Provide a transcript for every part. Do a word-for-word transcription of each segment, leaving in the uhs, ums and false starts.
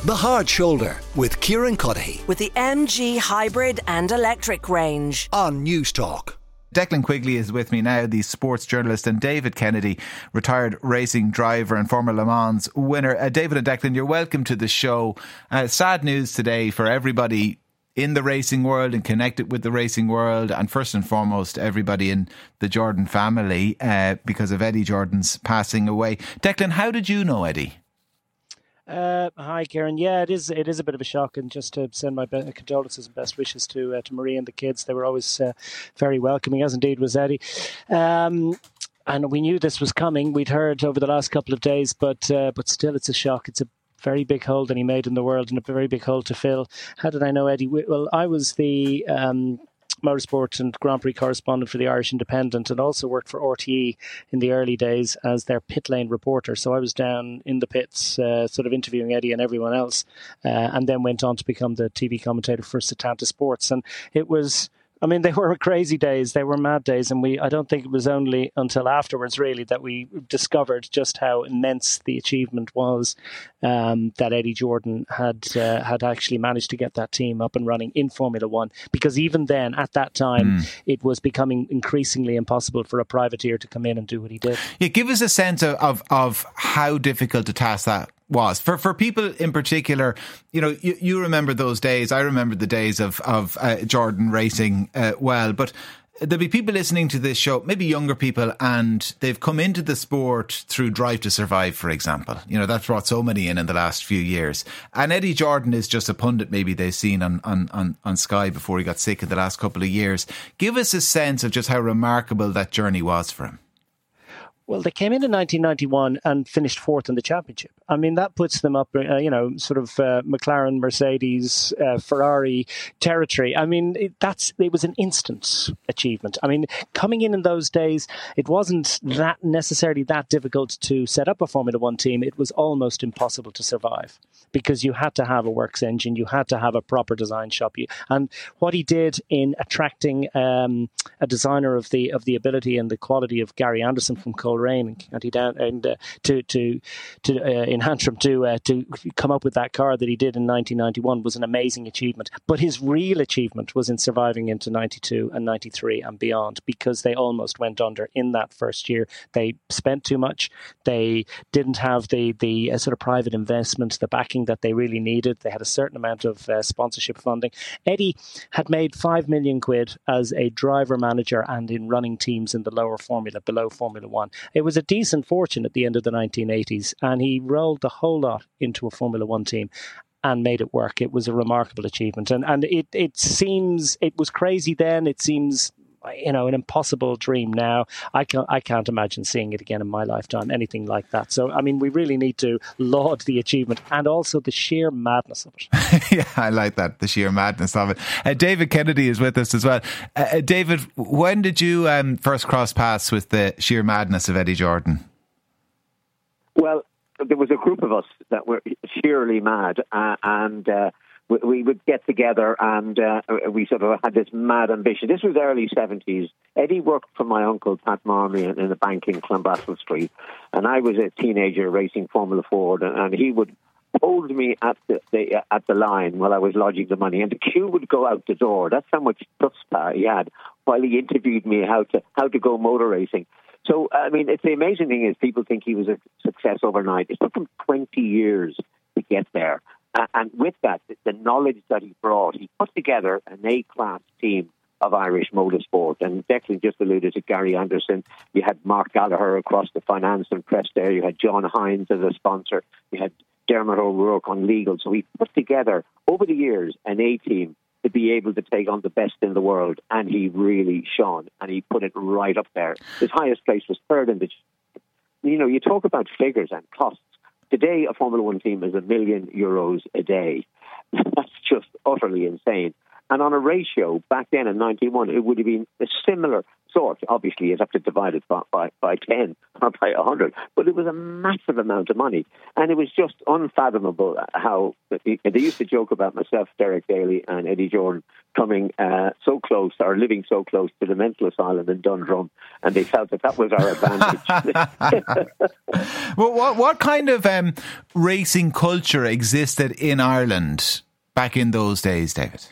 The Hard Shoulder with Kieran Cuddihy with the M G Hybrid and Electric range on News Talk. Declan Quigley is with me now, the sports journalist, and David Kennedy, retired racing driver and former Le Mans winner. Uh, David and Declan, you're welcome to the show. Uh, sad news today for everybody in the racing world and connected with the racing world, and first and foremost everybody in the Jordan family, uh, because of Eddie Jordan's passing away. Declan, how did you know Eddie? Uh, hi, Kieran. Yeah, it is. It is a bit of a shock, and just to send my be- condolences and best wishes to uh, to Marie and the kids. They were always uh, very welcoming, as indeed was Eddie. Um, and we knew this was coming. We'd heard over the last couple of days, but uh, but still, it's a shock. It's a very big hole that he made in the world, and a very big hole to fill. How did I know Eddie? Well, I was the Um, motorsport and Grand Prix correspondent for the Irish Independent, and also worked for R T E in the early days as their pit lane reporter. So I was down in the pits uh, sort of interviewing Eddie and everyone else, uh, and then went on to become the T V commentator for Setanta Sports. And it was, I mean, they were crazy days. They were mad days. And we, I don't think it was only until afterwards, really, that we discovered just how immense the achievement was, um, that Eddie Jordan had uh, had actually managed to get that team up and running in Formula One. Because even then, at that time, mm. it was becoming increasingly impossible for a privateer to come in and do what he did. Yeah, give us a sense of, of, of how difficult a task that was for for people in particular. You know, you, you remember those days. I remember the days of of uh, Jordan racing uh, well, but there'll be people listening to this show, maybe younger people, and they've come into the sport through Drive to Survive, for example. You know, that's brought so many in in the last few years. And Eddie Jordan is just a pundit maybe they've seen on, on, on, on Sky before he got sick in the last couple of years. Give us a sense of just how remarkable that journey was for him. Well, they came in in nineteen ninety-one and finished fourth in the championship. I mean, that puts them up, uh, you know, sort of uh, McLaren, Mercedes, uh, Ferrari territory. I mean, it, that's it was an instant achievement. I mean, coming in in those days, it wasn't that necessarily that difficult to set up a Formula One team. It was almost impossible to survive because you had to have a works engine, you had to have a proper design shop. You, and what he did in attracting um, a designer of the of the ability and the quality of Gary Anderson from Coleraine and County Down, and uh, to to to uh, in Antrim to uh, to come up with that car that he did in nineteen ninety-one was an amazing achievement. But his real achievement was in surviving into ninety-two and ninety-three and beyond, because they almost went under in that first year. They spent too much. They didn't have the the uh, sort of private investment, the backing that they really needed. They had a certain amount of uh, sponsorship funding. Eddie had made five million quid as a driver manager and in running teams in the lower formula, below Formula One. It was a decent fortune at the end of the nineteen eighties, and he rolled the whole lot into a Formula One team and made it work. It was a remarkable achievement. And and it, it seems, it was crazy then. It seems, you know, an impossible dream now. I can't, I can't imagine seeing it again in my lifetime, anything like that. So, I mean, we really need to laud the achievement and also the sheer madness of it. Yeah, I like that, the sheer madness of it. Uh, David Kennedy is with us as well. Uh, David, when did you um, first cross paths with the sheer madness of Eddie Jordan? Well, there was a group of us that were sheerly mad, uh, and uh, we, we would get together and uh, we sort of had this mad ambition. This was early seventies. Eddie worked for my uncle, Pat Marmee, in, in the bank in Clonbrassil Street, and I was a teenager racing Formula Ford, and, and he would hold me at the, the uh, at the line while I was lodging the money, and the queue would go out the door. That's how much chutzpah he had while he interviewed me how to how to go motor racing. So, I mean, it's the amazing thing is people think he was a success overnight. It took him twenty years to get there. Uh, and with that, the, the knowledge that he brought, he put together an A-class team of Irish motorsport. And Declan just alluded to Gary Anderson. You had Mark Gallagher across the finance and press there. You had John Hines as a sponsor. You had Dermot O'Rourke on legal. So he put together, over the years, an A-team to be able to take on the best in the world, and he really shone, and he put it right up there. His highest place was third in the... You know, you talk about figures and costs. Today, a Formula One team is a million euros a day. That's just utterly insane. And on a ratio, back then in ninety-one, it would have been a similar sort. Obviously, you'd have to divide it by, by, by ten or by one hundred. But it was a massive amount of money. And it was just unfathomable how they used to joke about myself, Derek Daly, and Eddie Jordan coming uh, so close, or living so close to the mental asylum in Dundrum. And they felt that that was our advantage. Well, what, what kind of um, racing culture existed in Ireland back in those days, David?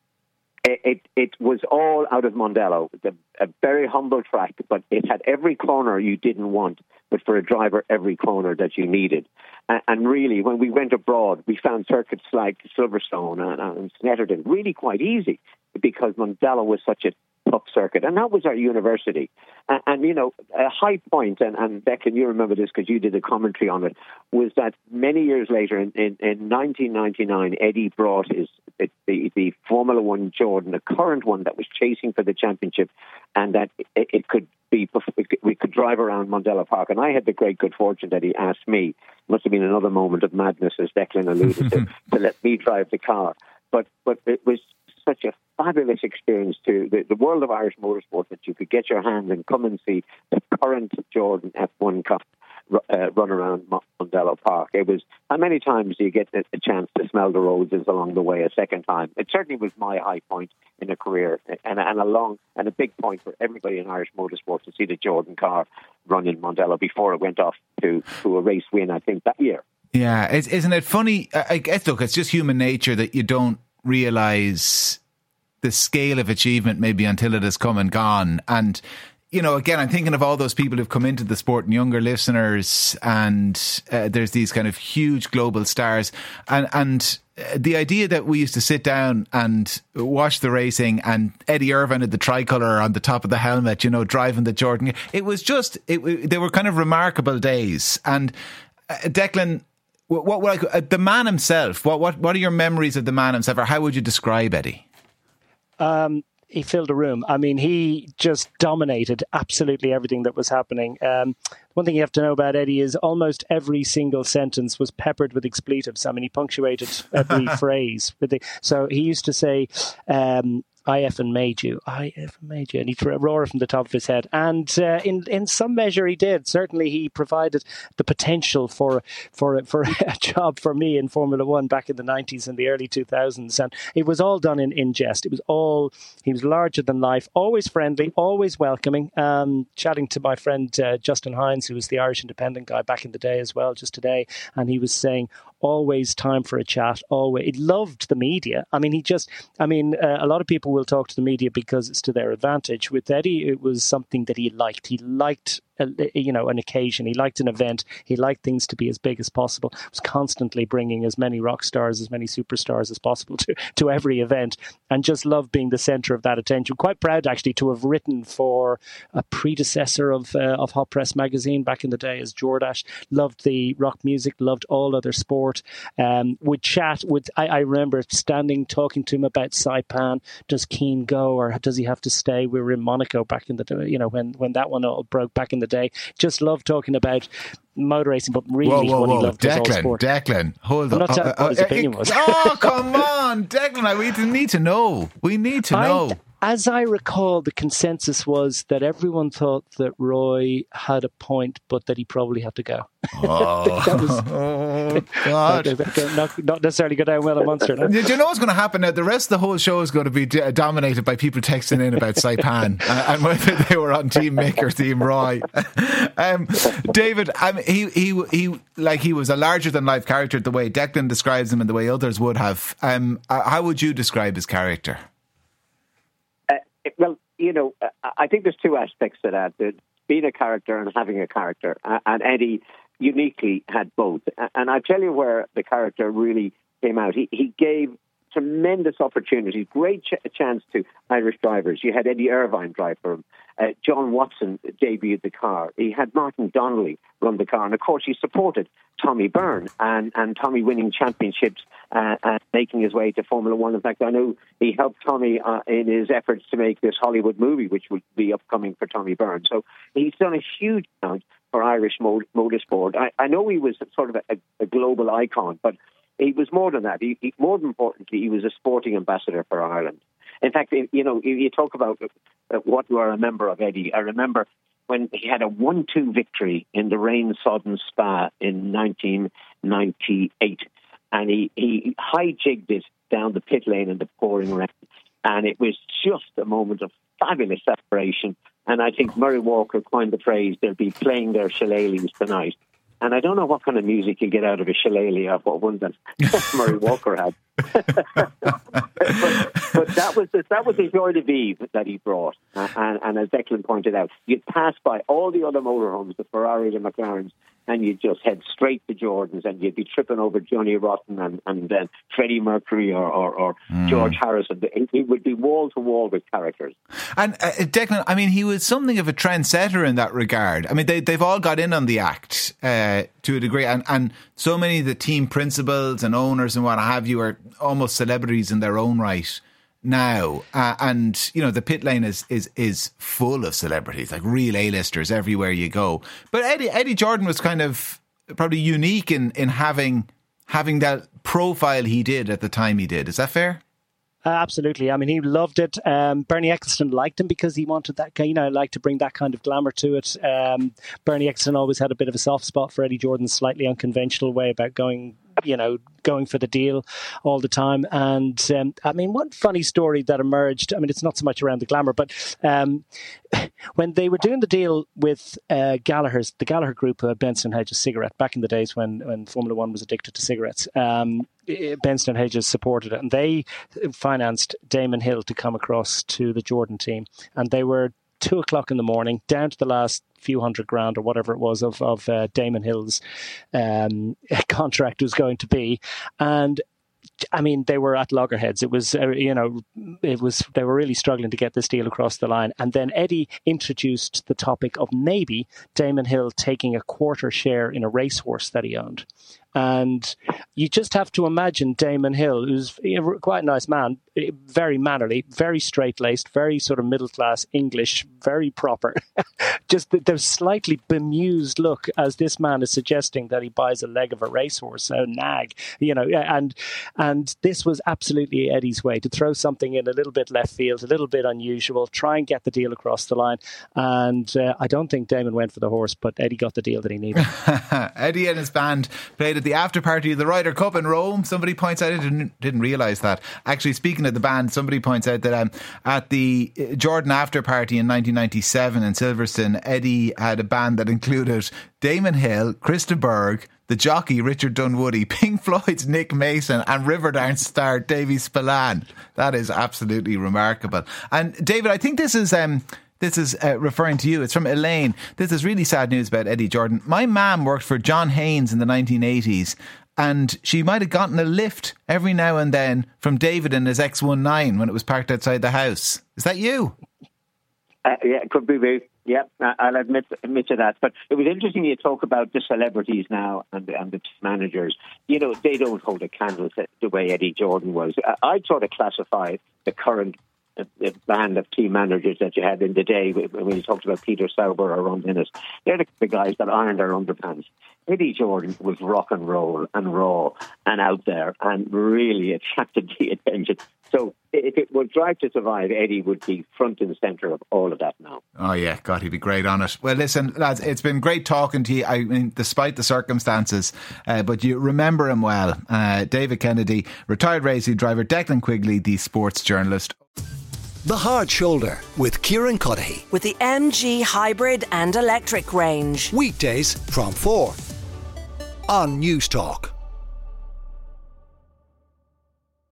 It, it it was all out of Mondello. It's a, a very humble track, but it had every corner you didn't want, but for a driver, every corner that you needed. And, and really, when we went abroad, we found circuits like Silverstone and, and Snetterton really quite easy because Mondello was such a tough circuit. And that was our university. And, and you know, a high point, and, and Declan, you remember this because you did a commentary on it, was that many years later, in, in, in nineteen ninety-nine, Eddie brought his the, the Formula One Jordan, the current one that was chasing for the championship, and that it, it could be, we could drive around Mondello Park. And I had the great good fortune that he asked me, must have been another moment of madness, as Declan alluded to, to let me drive the car. But but it was such a fabulous experience to the, the world of Irish motorsport that you could get your hands and come and see the current Jordan F one Cup uh, run around Mondello Park. It was, how many times do you get a, a chance to smell the roses along the way a second time? It certainly was my high point in a career, and, and a long and a big point for everybody in Irish motorsport to see the Jordan car run in Mondello before it went off to, to a race win, I think, that year. Yeah, isn't it funny? I guess, look, it's just human nature that you don't realise the scale of achievement maybe until it has come and gone. And, you know, again, I'm thinking of all those people who've come into the sport and younger listeners, and uh, there's these kind of huge global stars. And, and the idea that we used to sit down and watch the racing and Eddie Irvine had the tricolour on the top of the helmet, you know, driving the Jordan, it was just, it, they were kind of remarkable days. And uh, Declan, what, what, what uh, the man himself, what, what, what are your memories of the man himself, or how would you describe Eddie? Um, he filled a room. I mean, he just dominated absolutely everything that was happening. Um, one thing you have to know about Eddie is almost every single sentence was peppered with expletives. I mean, he punctuated every phrase. With the, so he used to say, um, I effing made you. I effing made you. And he'd roar from the top of his head. And uh, in in some measure he did. Certainly he provided the potential for for for a job for me in Formula One back in the nineties and the early two thousands. And it was all done in, in jest. It was all, he was larger than life, always friendly, always welcoming. Um, chatting to my friend uh, Justin Hines, who was the Irish Independent guy back in the day as well, just today. And he was saying, always time for a chat. Always, he loved the media. I mean, he just, I mean, uh, a lot of people will talk to the media because it's to their advantage. With Eddie, it was something that he liked. He liked, uh, you know, an occasion. He liked an event. He liked things to be as big as possible. He was constantly bringing as many rock stars, as many superstars as possible to, to every event, and just loved being the centre of that attention. Quite proud, actually, to have written for a predecessor of uh, of Hot Press magazine back in the day as Jordache. Loved the rock music, loved all other sport. Um, would chat with, I, I remember standing talking to him about Saipan. Does Keane go, or does he have to stay? We were in Monaco back in the day, you know, when, when that one all broke back in the day. Just loved talking about motor racing, but really whoa, whoa, what whoa. he loved Declan, was all sport. Declan, hold I'm on. not telling uh, what his uh, opinion uh, was. Oh, come on, Declan, we need to know. We need to know. I, as I recall, the consensus was that everyone thought that Roy had a point, but that he probably had to go. Oh, that was, oh God. not, not necessarily go down well at Munster. No? Do you know what's going to happen now? The rest of the whole show is going to be d- dominated by people texting in about Saipan uh, and whether they were on Team Mick or Team Roy. um, David, I mean, he he he like he was a larger than life character the way Declan describes him and the way others would have. Um, how would you describe his character? Uh, well, you know, I think there's two aspects to that: the, being a character and having a character. Uh, and Eddie uniquely had both. And I tell you where the character really came out. He, he gave tremendous opportunities, great ch- chance to Irish drivers. You had Eddie Irvine drive for him. Uh, John Watson debuted the car. He had Martin Donnelly run the car. And, of course, he supported Tommy Byrne and, and Tommy winning championships uh, and making his way to Formula One. In fact, I know he helped Tommy uh, in his efforts to make this Hollywood movie, which would be upcoming for Tommy Byrne. So he's done a huge amount for Irish motorsport. I, I know he was sort of a, a global icon, but he was more than that. He, he, more importantly, he was a sporting ambassador for Ireland. In fact, you know, you talk about what do I remember of Eddie. I remember when he had a one two victory in the rain-sodden Spa in nineteen ninety-eight, and he, he hijigged it down the pit lane in the pouring rain, and it was just a moment of fabulous celebration. And I think Murray Walker coined the phrase, they'll be playing their shillelaghs tonight. And I don't know what kind of music you get out of a shillelagh or what one that Murray Walker had. but, but that was the, that was the joy de vivre that he brought. Uh, and, and as Declan pointed out, you'd pass by all the other motorhomes, the Ferraris and McLarens, and you'd just head straight to Jordan's, and you'd be tripping over Johnny Rotten and, and then Freddie Mercury or, or, or mm. George Harrison. He would be wall to wall with characters. And uh, Declan, I mean, he was something of a trendsetter in that regard. I mean, they, they've all got in on the act uh, to a degree, and, and so many of the team principals and owners and what have you are almost celebrities in their own right now, uh, and you know the pit lane is is is full of celebrities, like real A-listers everywhere you go. But Eddie Eddie Jordan was kind of probably unique in in having having that profile he did at the time he did. Is that fair? Uh, absolutely. I mean, he loved it. Um, Bernie Ecclestone liked him because he wanted that, you know, like to bring that kind of glamour to it. Um, Bernie Ecclestone always had a bit of a soft spot for Eddie Jordan's slightly unconventional way about going, you know, going for the deal all the time. And um, I mean, one funny story that emerged, I mean, it's not so much around the glamour, but um, when they were doing the deal with uh, Gallagher's, the Gallagher group who had Benson Hedges cigarette back in the days when, when Formula One was addicted to cigarettes, um, Benson Hedges supported it, and they financed Damon Hill to come across to the Jordan team. And they were two o'clock in the morning, down to the last few hundred grand or whatever it was of, of uh, Damon Hill's um, contract was going to be. And I mean, they were at loggerheads. It was, uh, you know, it was, they were really struggling to get this deal across the line. And then Eddie introduced the topic of maybe Damon Hill taking a quarter share in a racehorse that he owned. And you just have to imagine Damon Hill, who's quite a nice man, very mannerly, very straight-laced, very sort of middle-class English, very proper. Just the, the slightly bemused look as this man is suggesting that he buys a leg of a racehorse, a nag, you know, and and this was absolutely Eddie's way to throw something in a little bit left field, a little bit unusual, try and get the deal across the line. And uh, I don't think Damon went for the horse, but Eddie got the deal that he needed. Eddie and his band played at the after party of the Ryder Cup in Rome. Somebody points out, I didn't, didn't realise that. Actually, speaking of the band, somebody points out that um, at the Jordan after party in nineteen ninety-seven in Silverstone, Eddie had a band that included Damon Hill, Chris de Burgh, the jockey Richard Dunwoody, Pink Floyd's Nick Mason, and Riverdance star Davy Spillane. That is absolutely remarkable. And David, I think this is um, this is uh, referring to you. It's from Elaine. This is really sad news about Eddie Jordan. My mum worked for John Haynes in the nineteen eighties, and she might have gotten a lift every now and then from David in his X nineteen when it was parked outside the house. Is that you? Uh, yeah, it could be me. Yeah, I'll admit admit to that. But it was interesting you talk about the celebrities now and, and the managers. You know, they don't hold a candle to the way Eddie Jordan was. I'd sort of classify the current uh, band of team managers that you had in the day when you talked about Peter Sauber or Ron Dennis. They're the, the guys that ironed their underpants. Eddie Jordan was rock and roll and raw and out there and really attracted the attention. So if it were Drive to Survive, Eddie would be front and centre of all of that now. Oh yeah, God, he'd be great on it. Well, listen, lads, it's been great talking to you. I mean, despite the circumstances, uh, but you remember him well. Uh, David Kennedy, retired racing driver, Declan Quigley, the sports journalist. The Hard Shoulder with Kieran Cuddihy. With the M G hybrid and electric range. Weekdays from four on News Talk.